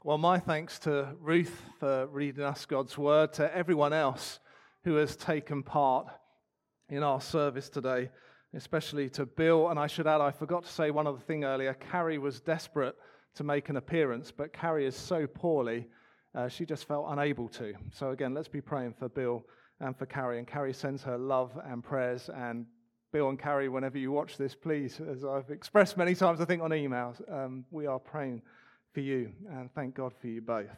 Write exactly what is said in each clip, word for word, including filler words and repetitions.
Well, my thanks to Ruth for reading us God's Word, to everyone else who has taken part in our service today, especially to Bill. And I should add, I forgot to say one other thing earlier. Carrie was desperate to make an appearance, but Carrie is so poorly, uh, she just felt unable to. So again, let's be praying for Bill and for Carrie. And Carrie sends her love and prayers. And Bill and Carrie, whenever you watch this, please, as I've expressed many times, I think on emails, um, we are praying for you, and thank God for you both.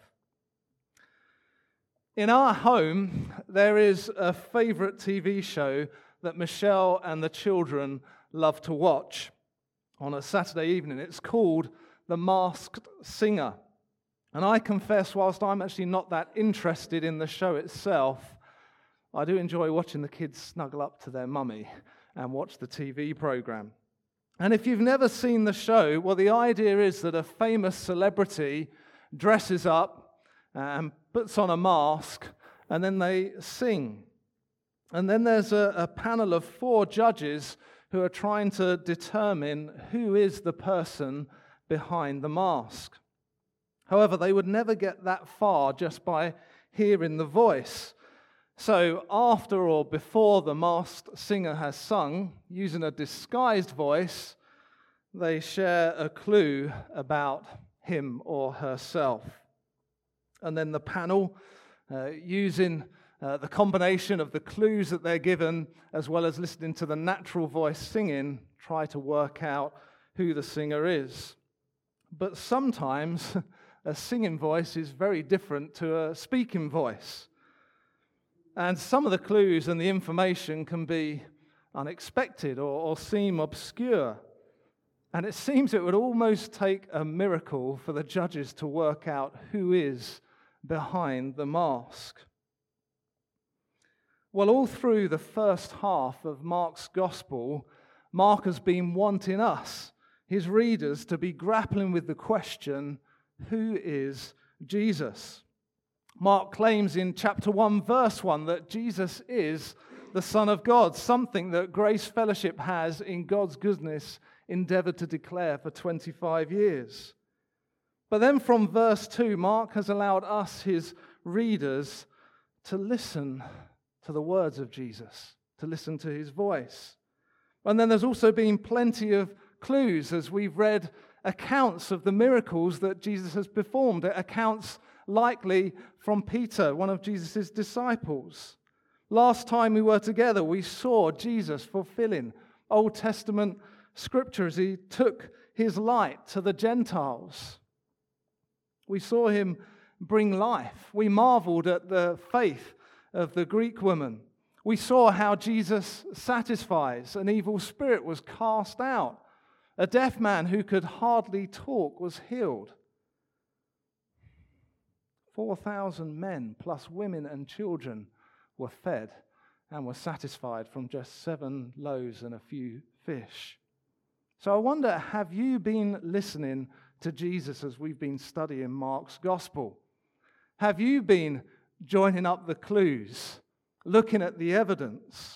In our home, there is a favorite T V show that Michelle and the children love to watch on a Saturday evening. It's called The Masked Singer. And I confess, whilst I'm actually not that interested in the show itself, I do enjoy watching the kids snuggle up to their mummy and watch the T V program. And if you've never seen the show, well, the idea is that a famous celebrity dresses up and puts on a mask, and then they sing. And then there's a, a panel of four judges who are trying to determine who is the person behind the mask. However, they would never get that far just by hearing the voice. So after or before the masked singer has sung, using a disguised voice, they share a clue about him or herself. And then the panel, uh, using uh, the combination of the clues that they're given, as well as listening to the natural voice singing, try to work out who the singer is. But sometimes a singing voice is very different to a speaking voice. And some of the clues and the information can be unexpected or, or seem obscure. And it seems it would almost take a miracle for the judges to work out who is behind the mask. Well, all through the first half of Mark's Gospel, Mark has been wanting us, his readers, to be grappling with the question, who is Jesus? Mark claims in chapter one, verse one, that Jesus is the Son of God, something that Grace Fellowship has, in God's goodness, endeavored to declare for twenty-five years. But then from verse two, Mark has allowed us, his readers, to listen to the words of Jesus, to listen to his voice. And then there's also been plenty of clues as we've read accounts of the miracles that Jesus has performed, accounts likely from Peter, one of Jesus' disciples. Last time we were together, we saw Jesus fulfilling Old Testament scripture as he took his light to the Gentiles. We saw him bring life. We marveled at the faith of the Greek woman. We saw how Jesus satisfies. An evil spirit was cast out. A deaf man who could hardly talk was healed. four thousand men, plus women and children, were fed and were satisfied from just seven loaves and a few fish. So I wonder, have you been listening to Jesus as we've been studying Mark's Gospel? Have you been joining up the clues, looking at the evidence?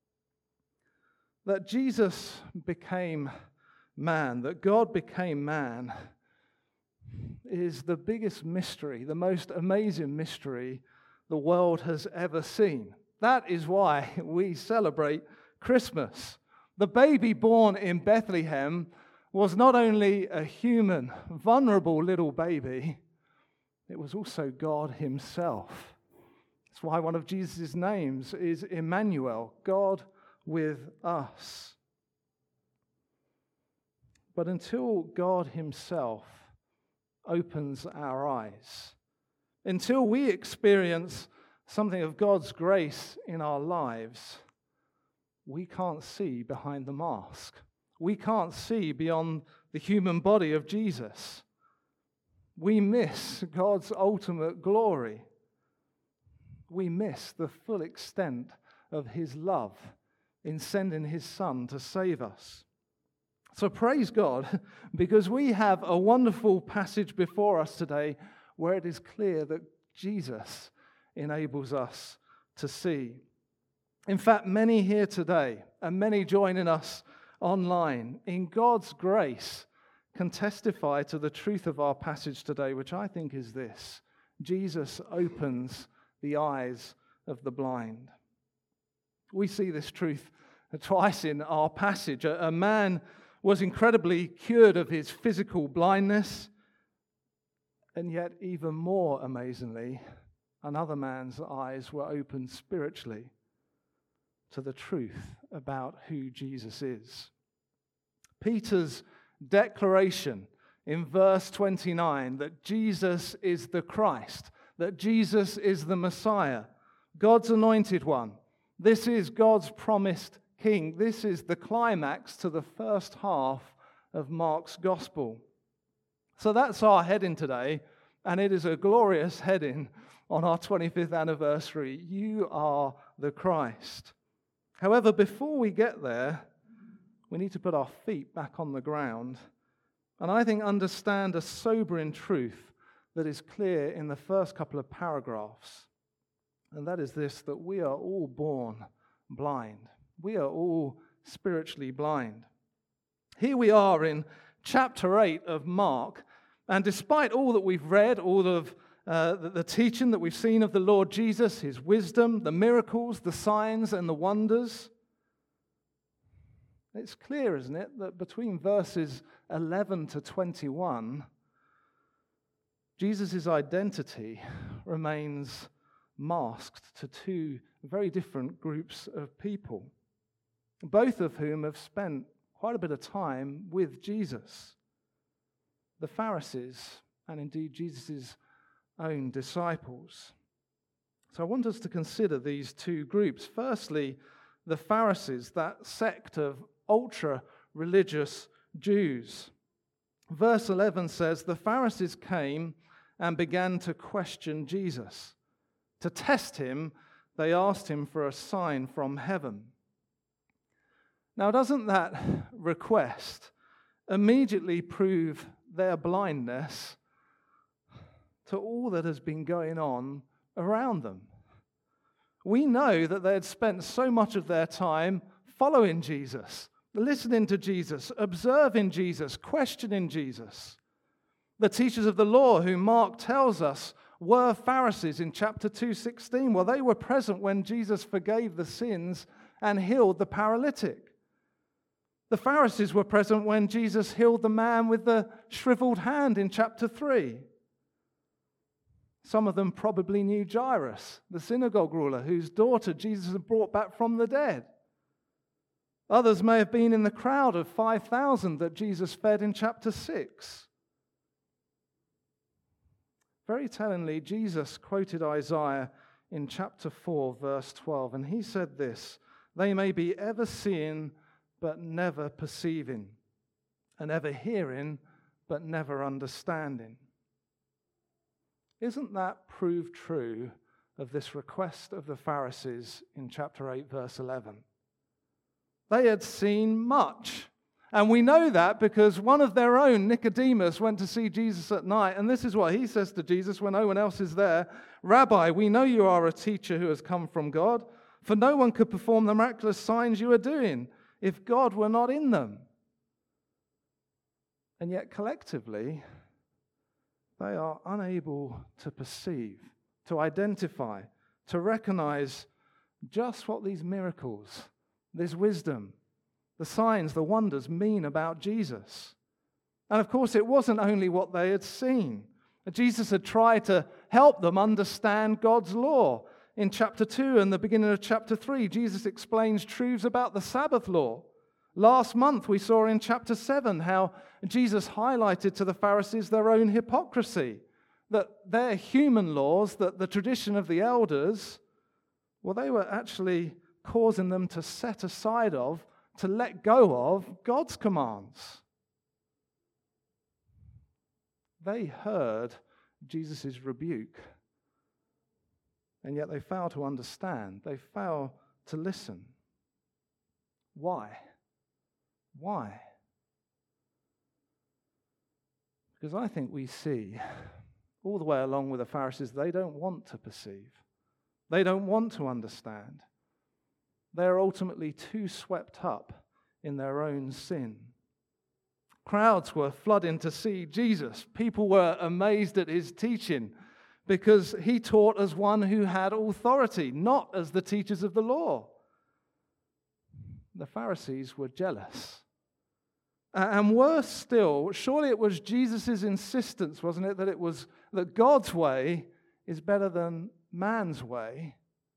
That Jesus became man, that God became man, is the biggest mystery, the most amazing mystery the world has ever seen. That is why we celebrate Christmas. The baby born in Bethlehem was not only a human, vulnerable little baby, it was also God himself. That's why one of Jesus' names is Emmanuel, God with us. But until God himself opens our eyes, until we experience something of God's grace in our lives, we can't see behind the mask. We can't see beyond the human body of Jesus. We miss God's ultimate glory. We miss the full extent of his love in sending his Son to save us. So praise God, because we have a wonderful passage before us today where it is clear that Jesus enables us to see. In fact, many here today, and many joining us online, in God's grace, can testify to the truth of our passage today, which I think is this: Jesus opens the eyes of the blind. We see this truth twice in our passage. A, a man was incredibly cured of his physical blindness, and yet even more amazingly, another man's eyes were opened spiritually to the truth about who Jesus is. Peter's declaration in verse twenty-nine that Jesus is the Christ, that Jesus is the Messiah, God's anointed one. This is God's promised King. This is the climax to the first half of Mark's Gospel. So that's our heading today, and it is a glorious heading on our twenty-fifth anniversary. You are the Christ. However, before we get there, we need to put our feet back on the ground, and I think understand a sobering truth that is clear in the first couple of paragraphs, and that is this: that we are all born blind. We are all spiritually blind. Here we are in chapter eight of Mark, and despite all that we've read, all of uh, the, the teaching that we've seen of the Lord Jesus, his wisdom, the miracles, the signs, and the wonders, it's clear, isn't it, that between verses eleven to twenty-one, Jesus' identity remains masked to two very different groups of people, both of whom have spent quite a bit of time with Jesus: the Pharisees and indeed Jesus' own disciples. So I want us to consider these two groups. Firstly, the Pharisees, that sect of ultra-religious Jews. Verse eleven says, the Pharisees came and began to question Jesus. To test him, they asked him for a sign from heaven. Now, doesn't that request immediately prove their blindness to all that has been going on around them? We know that they had spent so much of their time following Jesus, listening to Jesus, observing Jesus, questioning Jesus. The teachers of the law, who Mark tells us were Pharisees in chapter two sixteen, well, they were present when Jesus forgave the sins and healed the paralytic. The Pharisees were present when Jesus healed the man with the shriveled hand in chapter three. Some of them probably knew Jairus, the synagogue ruler, whose daughter Jesus had brought back from the dead. Others may have been in the crowd of five thousand that Jesus fed in chapter six. Very tellingly, Jesus quoted Isaiah in chapter four, verse twelve, and he said this: they may be ever seeing, but never perceiving, and ever hearing, but never understanding. Isn't that proved true of this request of the Pharisees in chapter eight, verse eleven? They had seen much. And we know that because one of their own, Nicodemus, went to see Jesus at night. And this is what he says to Jesus when no one else is there: Rabbi, we know you are a teacher who has come from God, for no one could perform the miraculous signs you are doing if God were not in them. And yet collectively, they are unable to perceive, to identify, to recognize just what these miracles, this wisdom, the signs, the wonders mean about Jesus. And of course, it wasn't only what they had seen. Jesus had tried to help them understand God's law. In chapter two and the beginning of chapter three, Jesus explains truths about the Sabbath law. Last month, we saw in chapter seven how Jesus highlighted to the Pharisees their own hypocrisy, that their human laws, that the tradition of the elders, well, they were actually causing them to set aside of, to let go of God's commands. They heard Jesus' rebuke, and yet they fail to understand. They fail to listen. Why? Why? Because I think we see all the way along with the Pharisees, they don't want to perceive. They don't want to understand. They're ultimately too swept up in their own sin. Crowds were flooding to see Jesus. People were amazed at his teaching because he taught as one who had authority, not as the teachers of the law. The Pharisees were jealous. And worse still, surely it was Jesus' insistence, wasn't it, that it was that God's way is better than man's way,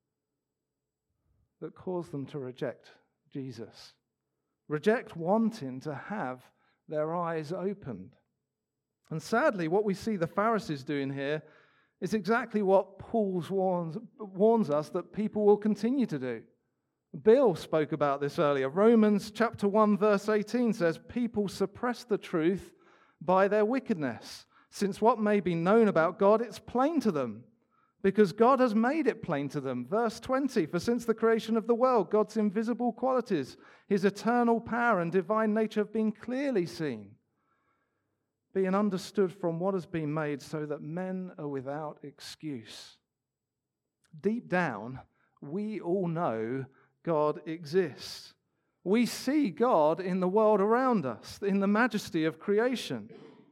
that caused them to reject Jesus. Reject wanting to have their eyes opened. And sadly, what we see the Pharisees doing here is exactly what Paul warns, warns us that people will continue to do. Bill spoke about this earlier. Romans chapter one verse eighteen says, people suppress the truth by their wickedness. Since what may be known about God, it's plain to them, because God has made it plain to them. Verse twenty, for since the creation of the world, God's invisible qualities, his eternal power and divine nature have been clearly seen, being understood from what has been made, so that men are without excuse. Deep down, we all know God exists. We see God in the world around us, in the majesty of creation.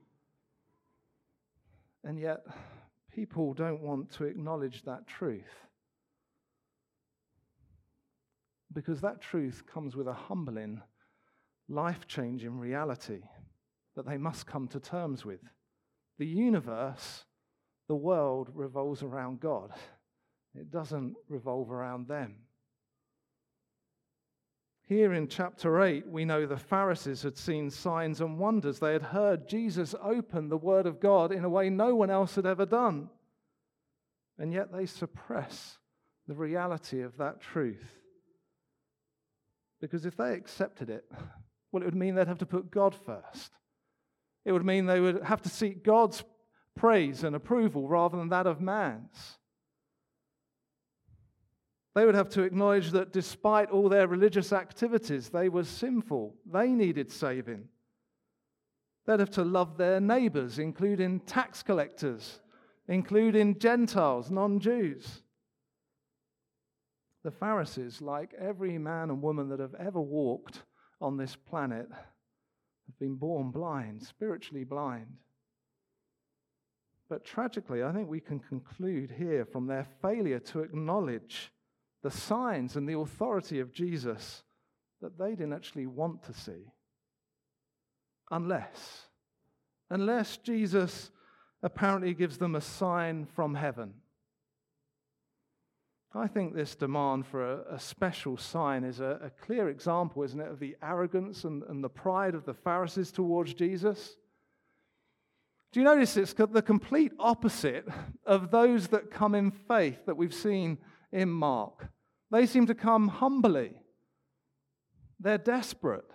And yet, people don't want to acknowledge that truth, because that truth comes with a humbling, life-changing reality that they must come to terms with. The universe, the world, revolves around God. It doesn't revolve around them. Here in chapter eight, we know the Pharisees had seen signs and wonders. They had heard Jesus open the Word of God in a way no one else had ever done. And yet they suppress the reality of that truth. Because if they accepted it, well, it would mean they'd have to put God first. It would mean they would have to seek God's praise and approval rather than that of man's. They would have to acknowledge that despite all their religious activities, they were sinful. They needed saving. They'd have to love their neighbors, including tax collectors, including Gentiles, non-Jews. The Pharisees, like every man and woman that have ever walked on this planet, have been born blind, spiritually blind. But tragically, I think we can conclude here from their failure to acknowledge the signs and the authority of Jesus that they didn't actually want to see. Unless, unless Jesus apparently gives them a sign from heaven. I think this demand for a, a special sign is a, a clear example, isn't it, of the arrogance and, and the pride of the Pharisees towards Jesus. Do you notice it's the complete opposite of those that come in faith that we've seen in Mark? They seem to come humbly. They're desperate.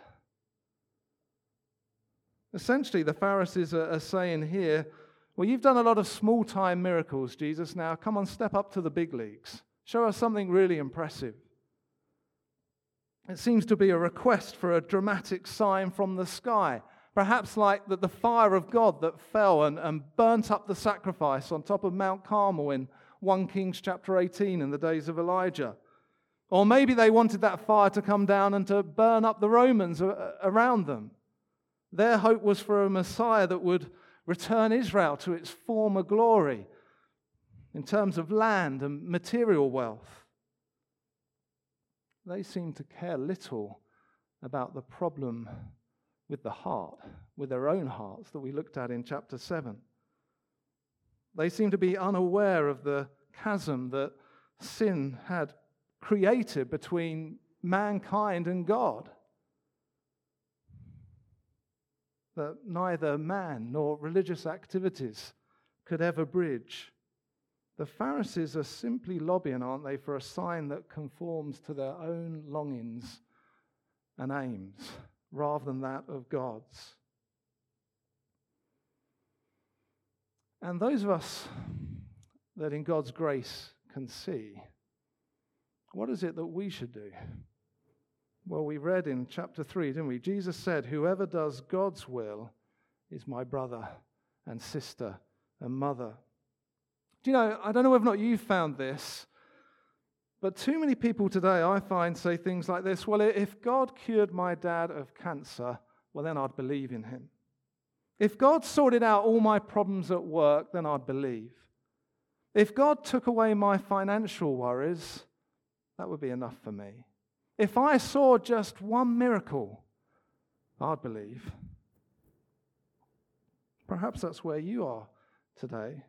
Essentially, the Pharisees are, are saying here, well, you've done a lot of small-time miracles, Jesus. Now, come on, step up to the big leagues. Show us something really impressive. It seems to be a request for a dramatic sign from the sky, perhaps like that the fire of God that fell and, and burnt up the sacrifice on top of Mount Carmel in First Kings chapter eighteen in the days of Elijah. Or maybe they wanted that fire to come down and to burn up the Romans around them. Their hope was for a Messiah that would return Israel to its former glory in terms of land and material wealth. They seem to care little about the problem with the heart, with their own hearts that we looked at in chapter seven. They seem to be unaware of the chasm that sin had created between mankind and God, that neither man nor religious activities could ever bridge. The Pharisees are simply lobbying, aren't they, for a sign that conforms to their own longings and aims rather than that of God's. And those of us that in God's grace can see, what is it that we should do? Well, we read in chapter three, didn't we? Jesus said, whoever does God's will is my brother and sister and mother. Do you know, I don't know whether or not you've found this, but too many people today, I find, say things like this, well, if God cured my dad of cancer, well, then I'd believe in him. If God sorted out all my problems at work, then I'd believe. If God took away my financial worries, that would be enough for me. If I saw just one miracle, I'd believe. Perhaps that's where you are today.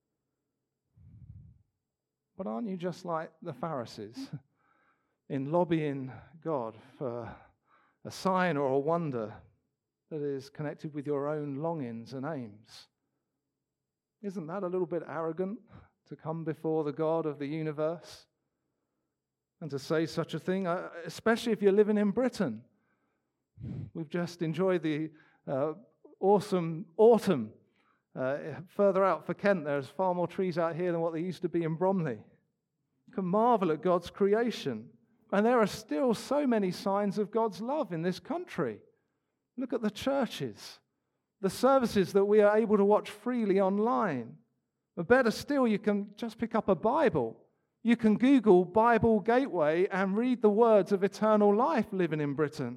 But aren't you just like the Pharisees in lobbying God for a sign or a wonder that is connected with your own longings and aims? Isn't that a little bit arrogant to come before the God of the universe and to say such a thing, especially if you're living in Britain? We've just enjoyed the uh, awesome autumn. Uh, further out for Kent, there's far more trees out here than what there used to be in Bromley. You can marvel at God's creation. And there are still so many signs of God's love in this country. Look at the churches, the services that we are able to watch freely online. But better still, you can just pick up a Bible. You can Google Bible Gateway and read the words of eternal life living in Britain.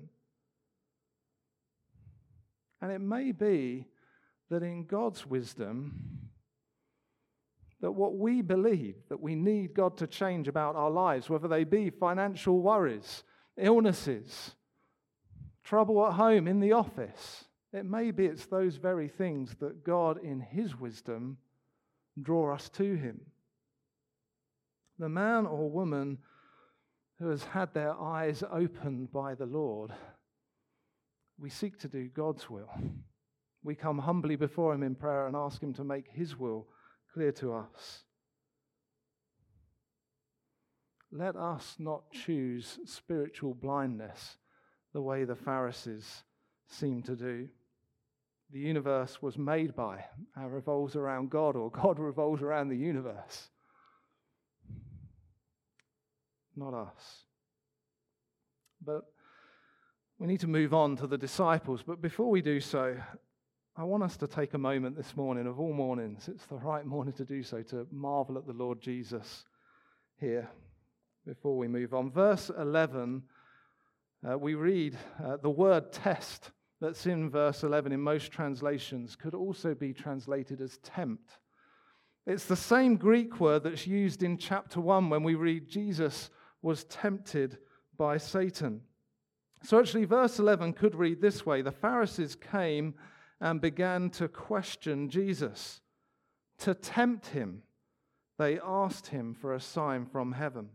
And it may be that in God's wisdom, that what we believe, that we need God to change about our lives, whether they be financial worries, illnesses, trouble at home, in the office, it may be it's those very things that God, in his wisdom, draw us to him. The man or woman who has had their eyes opened by the Lord, we seek to do God's will. We come humbly before him in prayer and ask him to make his will clear to us. Let us not choose spiritual blindness the way the Pharisees seem to do. The universe was made by, and revolves around God, or God revolves around the universe. Not us. But we need to move on to the disciples. But before we do so, I want us to take a moment this morning, of all mornings, it's the right morning to do so, to marvel at the Lord Jesus here before we move on. Verse eleven, uh, we read uh, the word test that's in verse eleven in most translations could also be translated as tempt. It's the same Greek word that's used in chapter one when we read Jesus was tempted by Satan. So actually verse eleven could read this way: the Pharisees came and began to question Jesus. To tempt him, they asked him for a sign from heaven.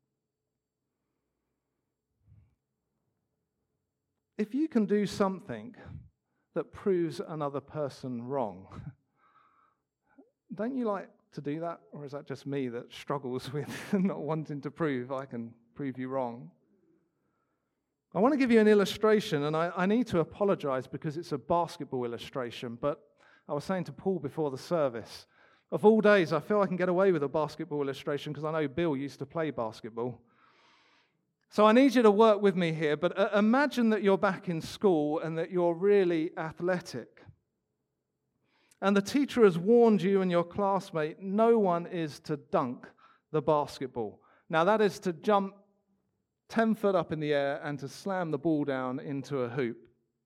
If you can do something that proves another person wrong, don't you like to do that? Or is that just me that struggles with not wanting to prove I can prove you wrong? I want to give you an illustration, and I, I need to apologize because it's a basketball illustration, but I was saying to Paul before the service, of all days, I feel I can get away with a basketball illustration because I know Bill used to play basketball. So I need you to work with me here, but uh, imagine that you're back in school and that you're really athletic. And the teacher has warned you and your classmate, no one is to dunk the basketball. Now that is to jump ten foot up in the air and to slam the ball down into a hoop.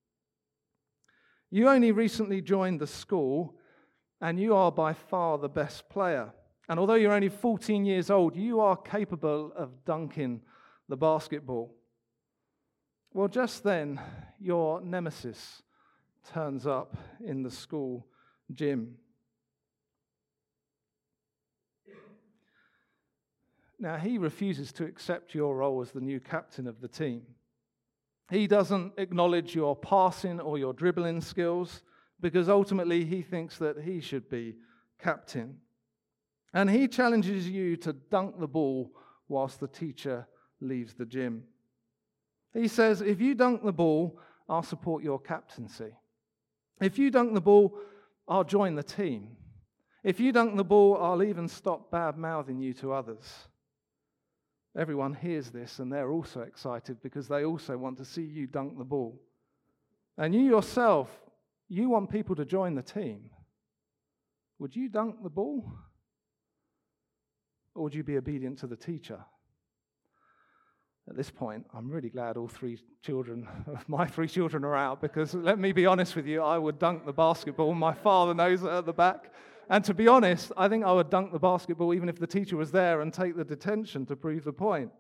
You only recently joined the school and you are by far the best player. And although you're only fourteen years old, you are capable of dunking the basketball. Well, just then, your nemesis turns up in the school gym. Now, he refuses to accept your role as the new captain of the team. He doesn't acknowledge your passing or your dribbling skills because ultimately he thinks that he should be captain. And he challenges you to dunk the ball whilst the teacher leaves the gym. He says, if you dunk the ball, I'll support your captaincy. If you dunk the ball, I'll join the team. If you dunk the ball, I'll even stop bad-mouthing you to others. Everyone hears this and they're also excited because they also want to see you dunk the ball. And you yourself, you want people to join the team. Would you dunk the ball? Or would you be obedient to the teacher? At this point, I'm really glad all three children, my three children are out, because let me be honest with you, I would dunk the basketball. My father knows it at the back. And to be honest, I think I would dunk the basketball even if the teacher was there and take the detention to prove the point.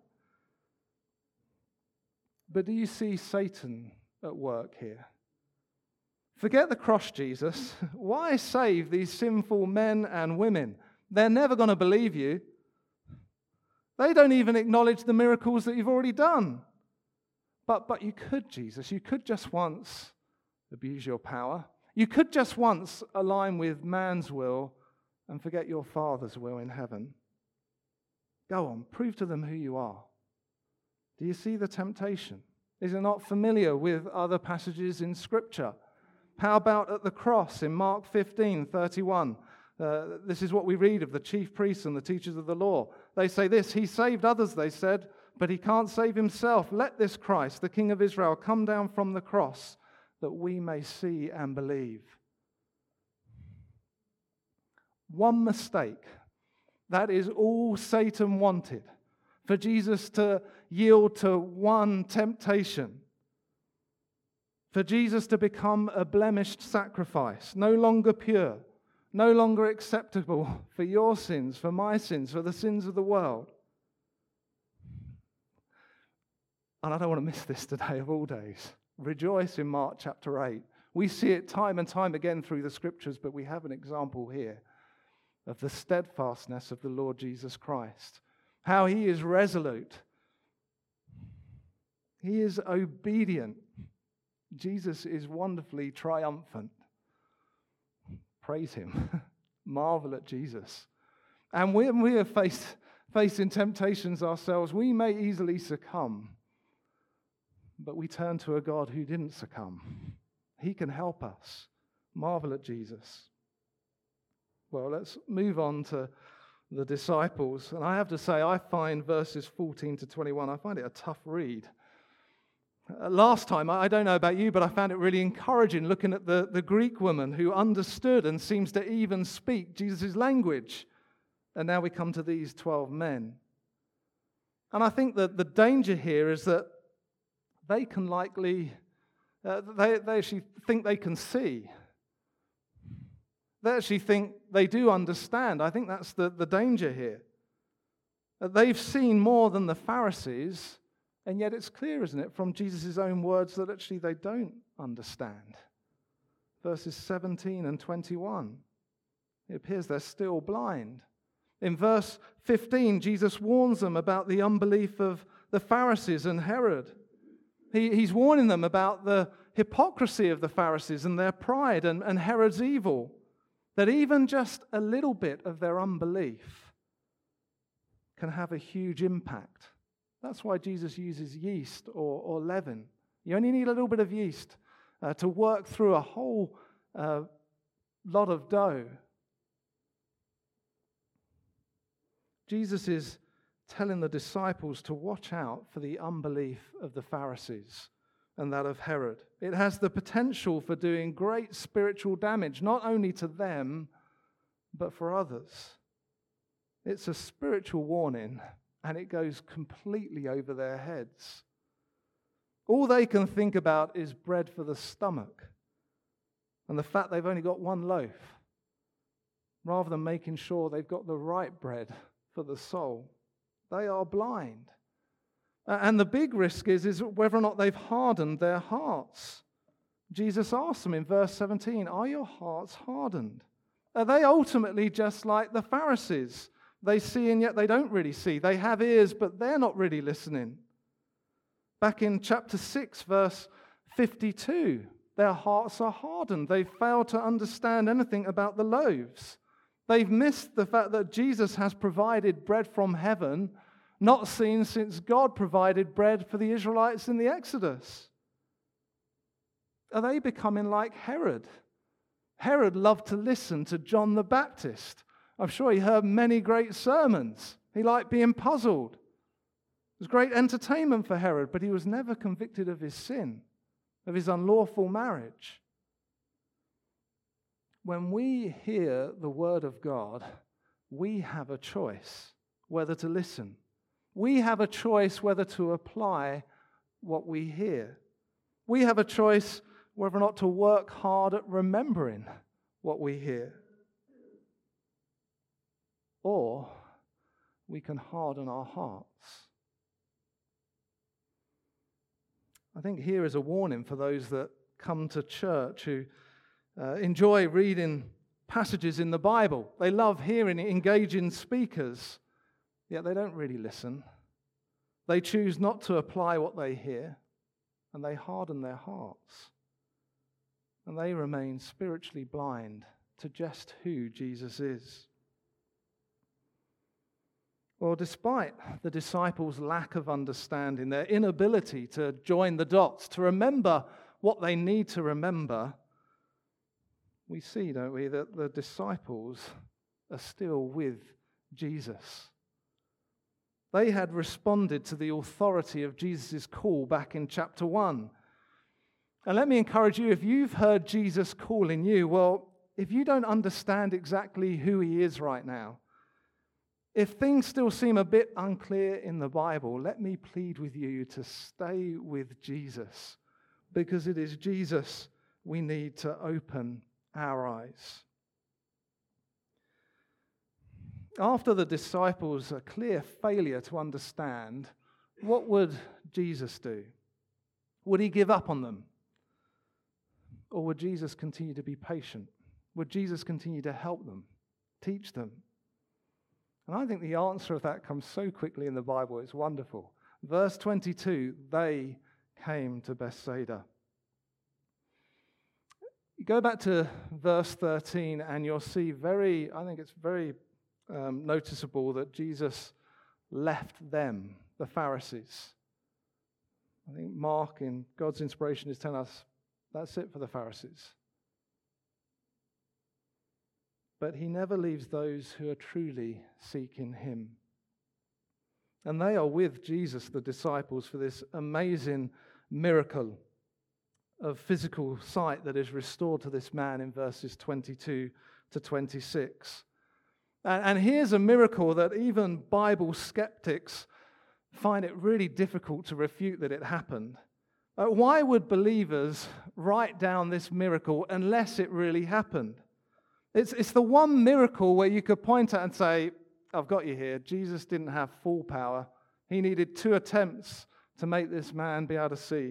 But do you see Satan at work here? Forget the cross, Jesus. Why save these sinful men and women? They're never going to believe you. They don't even acknowledge the miracles that you've already done. But, but you could, Jesus. You could just once abuse your power. You could just once align with man's will and forget your Father's will in heaven. Go on, prove to them who you are. Do you see the temptation? Is it not familiar with other passages in Scripture? How about at the cross in Mark fifteen thirty-one? Uh, this is what we read of the chief priests and the teachers of the law. They say this, he saved others, they said, but he can't save himself. Let this Christ, the King of Israel, come down from the cross that we may see and believe. One mistake. That is all Satan wanted. For Jesus to yield to one temptation. For Jesus to become a blemished sacrifice, no longer pure, no longer acceptable for your sins, for my sins, for the sins of the world. And I don't want to miss this today of all days. Rejoice in Mark chapter eight. We see it time and time again through the Scriptures, but we have an example here of the steadfastness of the Lord Jesus Christ. How he is resolute. He is obedient. Jesus is wonderfully triumphant. Praise him. Marvel at Jesus. And when we are faced, facing temptations ourselves, we may easily succumb. But we turn to a God who didn't succumb. He can help us. Marvel at Jesus. Well, let's move on to the disciples. And I have to say, I find verses fourteen to twenty-one, I find it a tough read. Uh, last time, I don't know about you, but I found it really encouraging looking at the, the Greek woman who understood and seems to even speak Jesus' language. And now we come to these twelve men. And I think that the danger here is that they can likely, uh, they, they actually think they can see. They actually think they do understand. I think that's the, the danger here. Uh, they've seen more than the Pharisees. And yet it's clear, isn't it, from Jesus' own words that actually they don't understand. Verses seventeen and twenty-one. It appears they're still blind. In verse fifteen, Jesus warns them about the unbelief of the Pharisees and Herod. He, he's warning them about the hypocrisy of the Pharisees and their pride and, and Herod's evil. That even just a little bit of their unbelief can have a huge impact. That's why Jesus uses yeast or, or leaven. You only need a little bit of yeast uh, to work through a whole uh, lot of dough. Jesus is telling the disciples to watch out for the unbelief of the Pharisees and that of Herod. It has the potential for doing great spiritual damage, not only to them, but for others. It's a spiritual warning. And it goes completely over their heads. All they can think about is bread for the stomach and the fact they've only got one loaf, rather than making sure they've got the right bread for the soul. They are blind. And the big risk is, is whether or not they've hardened their hearts. Jesus asks them in verse seventeen, are your hearts hardened? Are they ultimately just like the Pharisees? They see and yet they don't really see. They have ears, but they're not really listening. Back in chapter six, verse fifty-two, their hearts are hardened. They fail to understand anything about the loaves. They've missed the fact that Jesus has provided bread from heaven, not seen since God provided bread for the Israelites in the Exodus. Are they becoming like Herod? Herod loved to listen to John the Baptist. I'm sure he heard many great sermons. He liked being puzzled. It was great entertainment for Herod, but he was never convicted of his sin, of his unlawful marriage. When we hear the word of God, we have a choice whether to listen. we have a choice whether to apply what we hear. We have a choice whether or not to work hard at remembering what we hear. Or we can harden our hearts. I think here is a warning for those that come to church who uh, enjoy reading passages in the Bible. They love hearing engaging speakers, yet they don't really listen. They choose not to apply what they hear, and they harden their hearts. And they remain spiritually blind to just who Jesus is. Well, despite the disciples' lack of understanding, their inability to join the dots, to remember what they need to remember, we see, don't we, that the disciples are still with Jesus. They had responded to the authority of Jesus' call back in chapter one. And let me encourage you, if you've heard Jesus calling you, well, if you don't understand exactly who he is right now, if things still seem a bit unclear in the Bible, let me plead with you to stay with Jesus, because it is Jesus we need to open our eyes. After the disciples' a clear failure to understand, what would Jesus do? Would he give up on them? Or would Jesus continue to be patient? Would Jesus continue to help them, teach them? And I think the answer of that comes so quickly in the Bible, it's wonderful. Verse twenty-two, they came to Bethsaida. You go back to verse thirteen and you'll see very, I think it's very um, noticeable that Jesus left them, the Pharisees. I think Mark, in God's inspiration, is telling us that's it for the Pharisees. But he never leaves those who are truly seeking him. And they are with Jesus, the disciples, for this amazing miracle of physical sight that is restored to this man in verses twenty-two to twenty-six. And, and here's a miracle that even Bible skeptics find it really difficult to refute that it happened. Uh, why would believers write down this miracle unless it really happened? It's, it's the one miracle where you could point at and say, I've got you here. Jesus didn't have full power. He needed two attempts to make this man be able to see.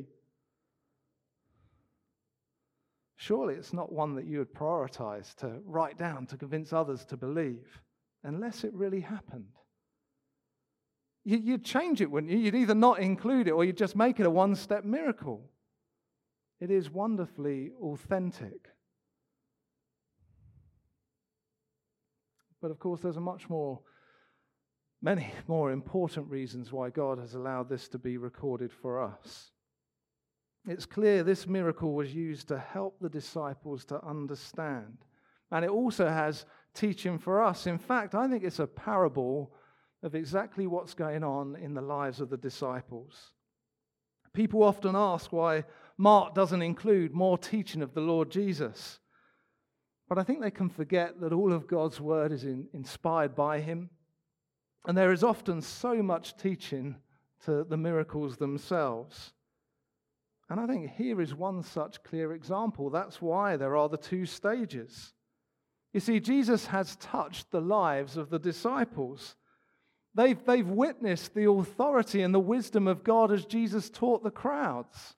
Surely it's not one that you would prioritize to write down to convince others to believe, unless it really happened. You, you'd change it, wouldn't you? You'd either not include it or you'd just make it a one-step miracle. It is wonderfully authentic. But of course, there's a much more, many more important reasons why God has allowed this to be recorded for us. It's clear this miracle was used to help the disciples to understand. And it also has teaching for us. In fact, I think it's a parable of exactly what's going on in the lives of the disciples. People often ask why Mark doesn't include more teaching of the Lord Jesus. But I think they can forget that all of God's word is in, inspired by him. And there is often so much teaching to the miracles themselves. And I think here is one such clear example. That's why there are the two stages. You see, Jesus has touched the lives of the disciples. They've, they've witnessed the authority and the wisdom of God as Jesus taught the crowds,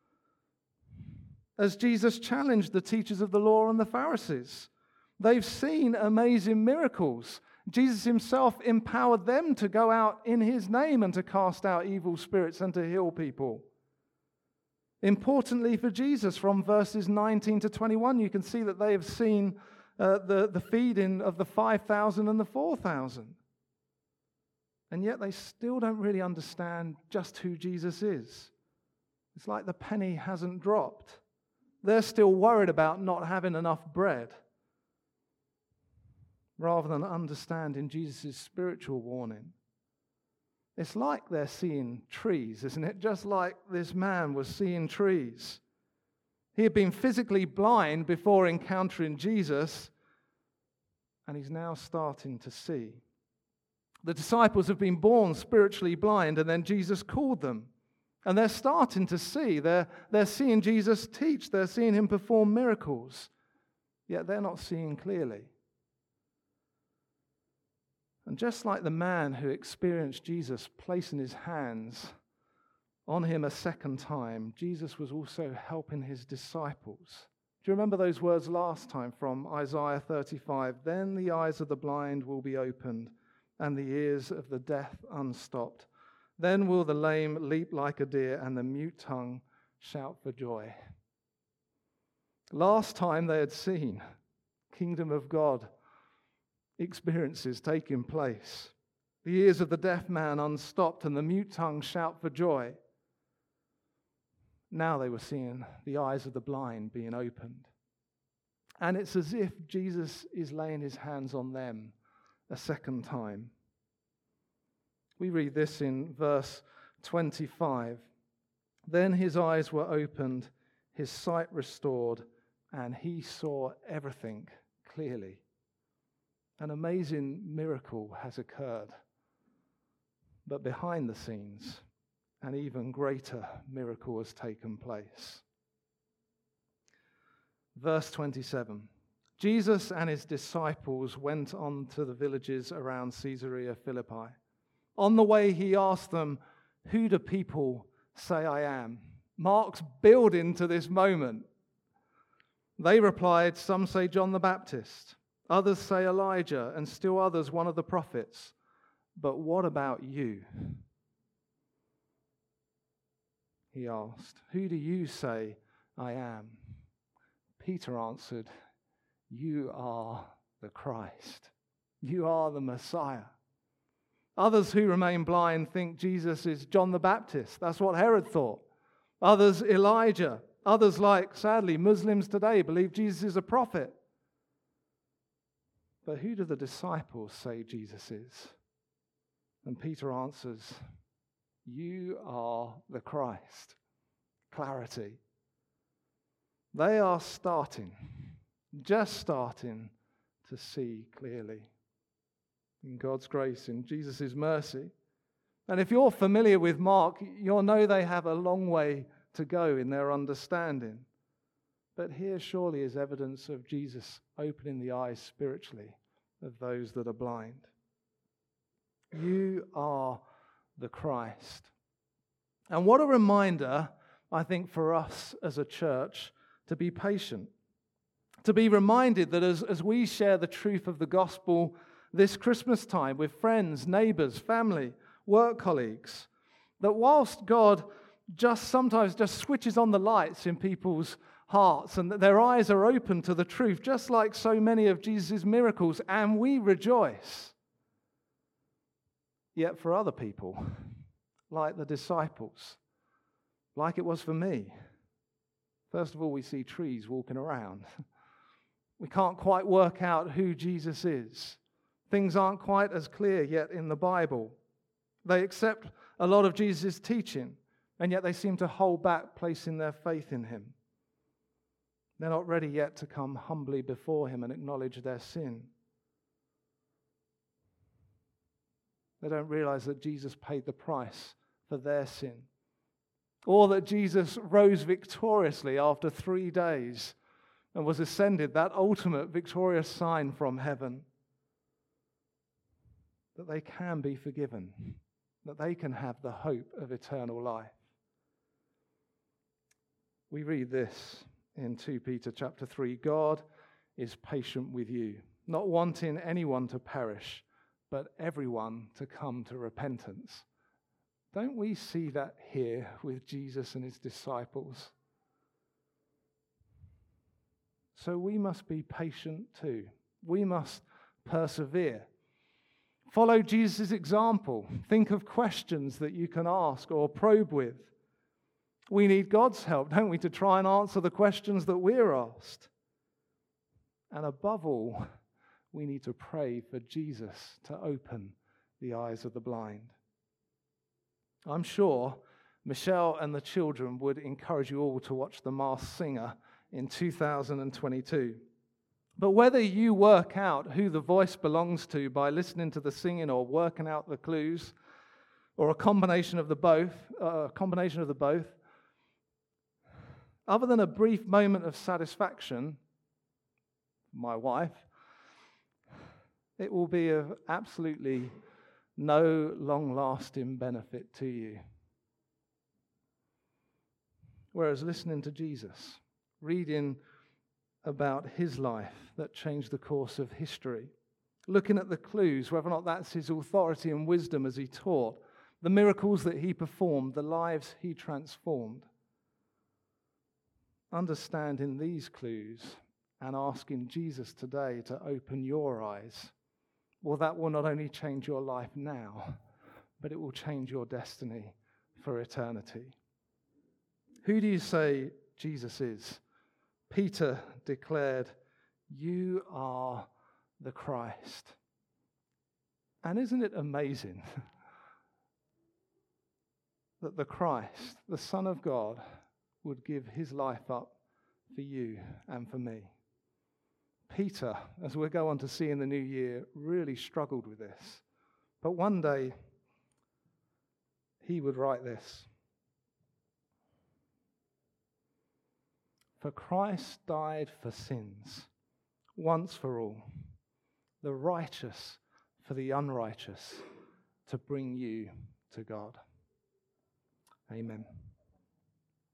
as Jesus challenged the teachers of the law and the Pharisees. They've seen amazing miracles. Jesus himself empowered them to go out in his name and to cast out evil spirits and to heal people. Importantly for Jesus, from verses nineteen to twenty-one, you can see that they have seen uh, the, the feeding of the five thousand and the four thousand. And yet they still don't really understand just who Jesus is. It's like the penny hasn't dropped. They're still worried about not having enough bread, rather than understanding Jesus' spiritual warning. It's like they're seeing trees, isn't it? Just like this man was seeing trees. He had been physically blind before encountering Jesus, and he's now starting to see. The disciples have been born spiritually blind, and then Jesus called them. And they're starting to see. They're, they're seeing Jesus teach. They're seeing him perform miracles. Yet they're not seeing clearly. And just like the man who experienced Jesus placing his hands on him a second time, Jesus was also helping his disciples. Do you remember those words last time from Isaiah thirty-five? Then the eyes of the blind will be opened, and the ears of the deaf unstopped. Then will the lame leap like a deer, and the mute tongue shout for joy. Last time they had seen kingdom of God experiences taking place. The ears of the deaf man unstopped, and the mute tongue shout for joy. Now they were seeing the eyes of the blind being opened. And it's as if Jesus is laying his hands on them a second time. We read this in verse twenty-five. Then his eyes were opened, his sight restored, and he saw everything clearly. An amazing miracle has occurred. But behind the scenes, an even greater miracle has taken place. Verse twenty-seven. Jesus and his disciples went on to the villages around Caesarea Philippi. On the way, he asked them, "Who do people say I am?" Mark's building to this moment. They replied, "Some say John the Baptist, others say Elijah, and still others one of the prophets. But what about you?" He asked, "Who do you say I am?" Peter answered, "You are the Christ. You are the Messiah." Others who remain blind think Jesus is John the Baptist. That's what Herod thought. Others, Elijah. Others, like, sadly, Muslims today, believe Jesus is a prophet. But who do the disciples say Jesus is? And Peter answers, "You are the Christ." Clarity. They are starting, just starting to see clearly. In God's grace, in Jesus' mercy. And if you're familiar with Mark, you'll know they have a long way to go in their understanding. But here surely is evidence of Jesus opening the eyes spiritually of those that are blind. You are the Christ. And what a reminder, I think, for us as a church to be patient. To be reminded that as, as we share the truth of the gospel this Christmas time with friends, neighbors, family, work colleagues, that whilst God just sometimes just switches on the lights in people's hearts and that their eyes are open to the truth, just like so many of Jesus' miracles, and we rejoice. Yet for other people, like the disciples, like it was for me, first of all, we see trees walking around. We can't quite work out who Jesus is. Things aren't quite as clear yet in the Bible. They accept a lot of Jesus' teaching, and yet they seem to hold back placing their faith in him. They're not ready yet to come humbly before him and acknowledge their sin. They don't realize that Jesus paid the price for their sin, or that Jesus rose victoriously after three days and was ascended, that ultimate victorious sign from heaven. That they can be forgiven, that they can have the hope of eternal life. We read this in Second Peter chapter three, God is patient with you, not wanting anyone to perish, but everyone to come to repentance. Don't we see that here with Jesus and his disciples? So we must be patient too. We must persevere. Follow Jesus' example. Think of questions that you can ask or probe with. We need God's help, don't we, to try and answer the questions that we're asked. And above all, we need to pray for Jesus to open the eyes of the blind. I'm sure Michelle and the children would encourage you all to watch The Masked Singer in two thousand twenty-two. But whether you work out who the voice belongs to by listening to the singing or working out the clues, or a combination of the both, uh, a combination of the both, other than a brief moment of satisfaction, my wife, it will be of absolutely no long-lasting benefit to you. Whereas listening to Jesus, reading about his life that changed the course of history, looking at the clues, whether or not that's his authority and wisdom as he taught, the miracles that he performed, the lives he transformed, understanding these clues and asking Jesus today to open your eyes, well, that will not only change your life now, but it will change your destiny for eternity. Who do you say Jesus is? Peter declared, "You are the Christ." And isn't it amazing that the Christ, the Son of God, would give his life up for you and for me? Peter, as we'll go on to see in the new year, really struggled with this. But one day, he would write this: "For Christ died for sins, once for all, the righteous for the unrighteous, to bring you to God." Amen.